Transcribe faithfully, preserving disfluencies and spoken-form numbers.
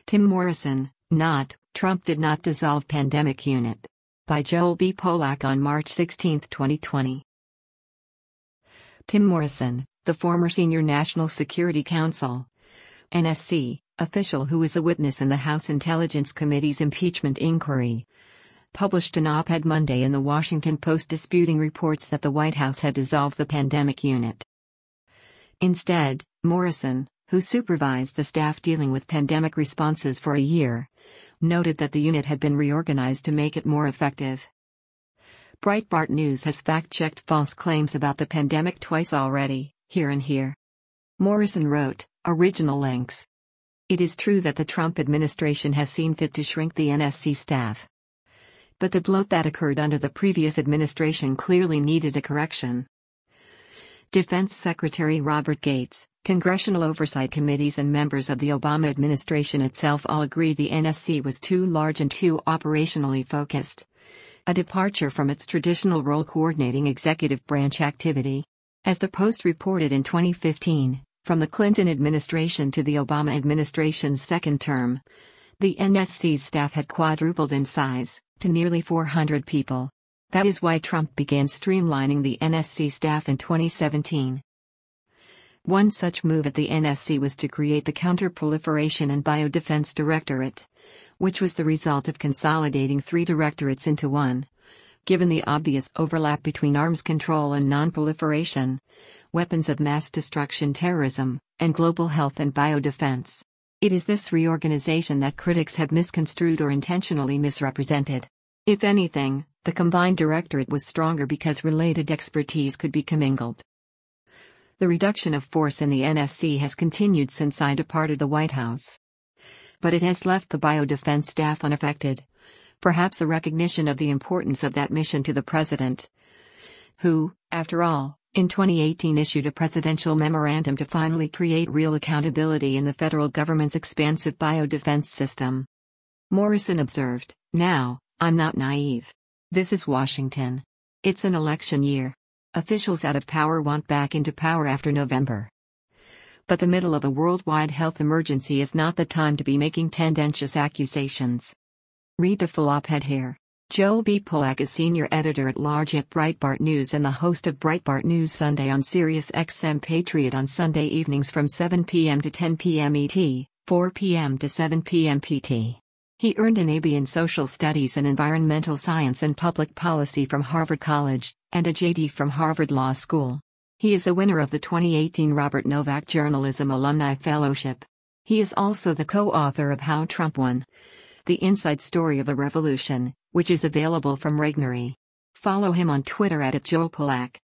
Tim Morrison, not, Trump did not dissolve pandemic unit. By Joel B. Polak on March sixteenth, twenty twenty. Tim Morrison, the former senior National Security Council (N S C) official who is a witness in the House Intelligence Committee's impeachment inquiry, published an op-ed Monday in the Washington Post disputing reports that the White House had dissolved the pandemic unit. Instead, Morrison, who supervised the staff dealing with pandemic responses for a year, noted that the unit had been reorganized to make it more effective. Breitbart News has fact-checked false claims about the pandemic twice already, here and here. Morrison wrote, original links. It is true that the Trump administration has seen fit to shrink the N S C staff. But the bloat that occurred under the previous administration clearly needed a correction. Defense Secretary Robert Gates, congressional oversight committees and members of the Obama administration itself all agreed the N S C was too large and too operationally focused. A departure from its traditional role coordinating executive branch activity. As the Post reported in twenty fifteen, from the Clinton administration to the Obama administration's second term, the N S C's staff had quadrupled in size, to nearly four hundred people. That is why Trump began streamlining the N S C staff in twenty seventeen. One such move at the N S C was to create the Counterproliferation and Biodefense Directorate, which was the result of consolidating three directorates into one. Given the obvious overlap between arms control and nonproliferation, weapons of mass destruction terrorism, and global health and biodefense. It is this reorganization that critics have misconstrued or intentionally misrepresented. If anything, the combined directorate was stronger because related expertise could be commingled. The reduction of force in the N S C has continued since I departed the White House. But it has left the biodefense staff unaffected. Perhaps a recognition of the importance of that mission to the president, who, after all, in twenty eighteen issued a presidential memorandum to finally create real accountability in the federal government's expansive biodefense system. Morrison observed, "Now, I'm not naive. This is Washington. It's an election year. Officials out of power want back into power after November. But the middle of a worldwide health emergency is not the time to be making tendentious accusations." Read the full op-ed here. Joel B. Polak is senior editor-at-large at Breitbart News and the host of Breitbart News Sunday on Sirius X M Patriot on Sunday evenings from seven p m to ten p m E T, four p m to seven p m P T. He earned an A B in Social Studies and Environmental Science and Public Policy from Harvard College, and a J D from Harvard Law School. He is a winner of the twenty eighteen Robert Novak Journalism Alumni Fellowship. He is also the co-author of How Trump Won: The Inside Story of a Revolution, which is available from Regnery. Follow him on Twitter at Joel Polak.